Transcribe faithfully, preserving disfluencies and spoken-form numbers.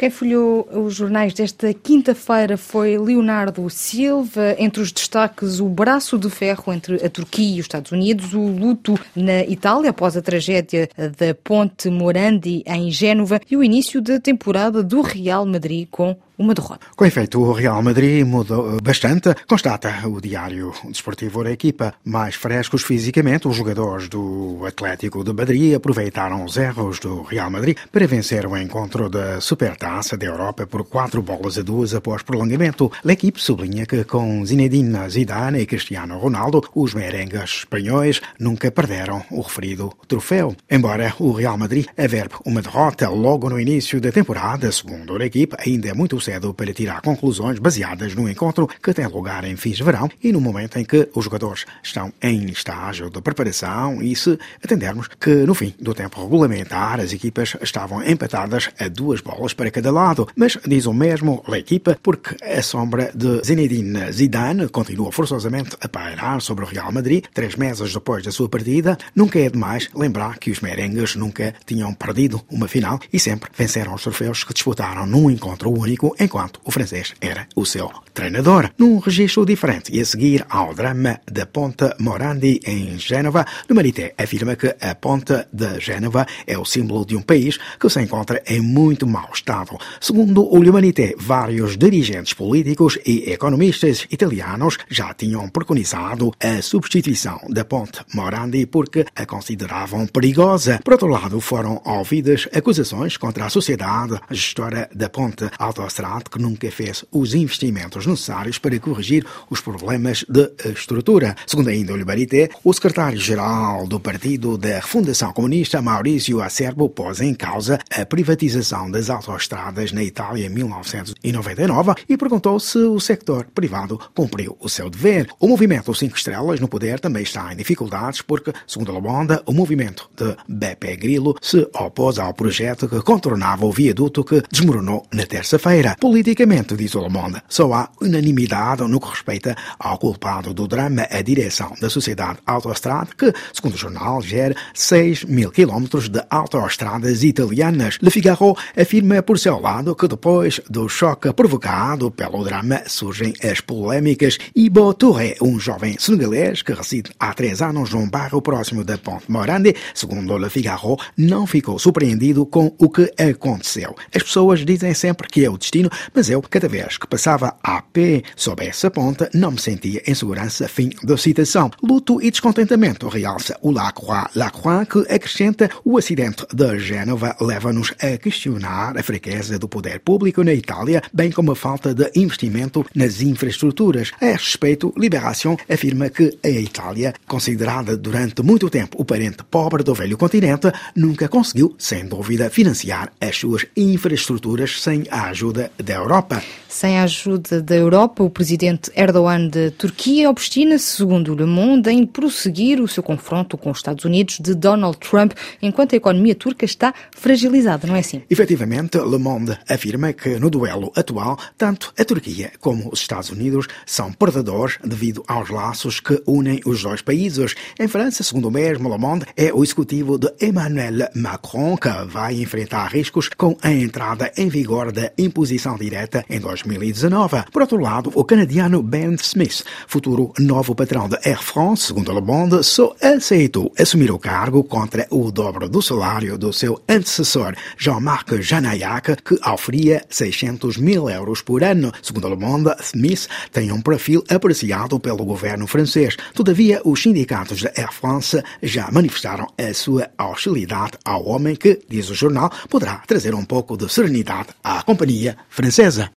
Quem folheou os jornais desta quinta-feira foi Leonardo Silva. Entre os destaques, o braço de ferro entre a Turquia e os Estados Unidos, o luto na Itália após a tragédia da Ponte Morandi em Génova e o início da temporada do Real Madrid com uma derrota. Com efeito, o Real Madrid mudou bastante, constata o diário desportivo da equipa. Mais frescos fisicamente, os jogadores do Atlético de Madrid aproveitaram os erros do Real Madrid para vencer o encontro da Supertaça da Europa por quatro bolas a duas após prolongamento. A equipe sublinha que com Zinedine Zidane e Cristiano Ronaldo, os merengues espanhóis nunca perderam o referido troféu. Embora o Real Madrid averbe uma derrota logo no início da temporada, segundo a equipe, ainda é muito cedo para tirar conclusões baseadas no encontro que tem lugar em fins de verão e no momento em que os jogadores estão em estágio de preparação e se atendermos que no fim do tempo regulamentar as equipas estavam empatadas a duas bolas para cada lado, mas diz o mesmo a equipa porque a sombra de Zinedine Zidane continua forçosamente a pairar sobre o Real Madrid três meses depois da sua partida. Nunca é demais lembrar que os merengues nunca tinham perdido uma final e sempre venceram os troféus que disputaram num encontro único enquanto o francês era o seu treinador. Num registro diferente e a seguir ao drama da Ponte Morandi em Génova, Le Marité afirma que a Ponte de Génova é o símbolo de um país que se encontra em muito mau estado. Segundo o Le Marité, vários dirigentes políticos e economistas italianos já tinham preconizado a substituição da Ponte Morandi porque a consideravam perigosa. Por outro lado, foram ouvidas acusações contra a sociedade gestora da Ponte Autostrade que nunca fez os investimentos necessários para corrigir os problemas de estrutura. Segundo ainda o Le Marité, o secretário-geral do Partido da Refundação Comunista, Maurício Acerbo, pôs em causa a privatização das autoestradas na Itália em mil novecentos e noventa e nove e perguntou se o sector privado cumpriu o seu dever. O movimento Cinco Estrelas no poder também está em dificuldades porque, segundo a Le Monde, o movimento de Beppe Grillo se opôs ao projeto que contornava o viaduto que desmoronou na terça-feira. Politicamente, diz o Le Monde, só há unanimidade no que respeita ao culpado do drama, a direção da Sociedade Autostrade, que, segundo o jornal, gera seis mil quilómetros de autoestradas italianas. Le Figaro afirma, por seu lado, que depois do choque provocado pelo drama surgem as polémicas e Ibo Touré, um jovem senegalês que reside há três anos num bairro próximo da Ponte Morandi, segundo Le Figaro, não ficou surpreendido com o que aconteceu. As pessoas dizem sempre que é o destino, mas eu, cada vez que passava a pé sob essa ponte, não me sentia em segurança. Fim da citação. Luto e descontentamento, realça o Lacroix Lacroix, que acrescenta: o acidente de Génova leva-nos a questionar a fraqueza do poder público na Itália, bem como a falta de investimento nas infraestruturas. A respeito, Libération afirma que a Itália, considerada durante muito tempo o parente pobre do velho continente, nunca conseguiu, sem dúvida, financiar as suas infraestruturas sem a ajuda da Europa. Sem a ajuda da Europa, o presidente Erdogan de Turquia obstina-se, segundo Le Monde, em prosseguir o seu confronto com os Estados Unidos de Donald Trump, enquanto a economia turca está fragilizada, não é assim? Efetivamente, Le Monde afirma que no duelo atual, tanto a Turquia como os Estados Unidos são perdedores devido aos laços que unem os dois países. Em França, segundo o mesmo Le Monde, é o executivo de Emmanuel Macron que vai enfrentar riscos com a entrada em vigor da imposição direta em dois mil e dezanove. Por outro lado, o canadiano Ben Smith, futuro novo patrão da Air France, segundo Le Monde, só aceitou assumir o cargo contra o dobro do salário do seu antecessor, Jean-Marc Janaillac, que oferia seiscentos mil euros por ano. Segundo Le Monde, Smith tem um perfil apreciado pelo governo francês. Todavia, os sindicatos da Air France já manifestaram a sua hostilidade ao homem que, diz o jornal, poderá trazer um pouco de serenidade à companhia francesa.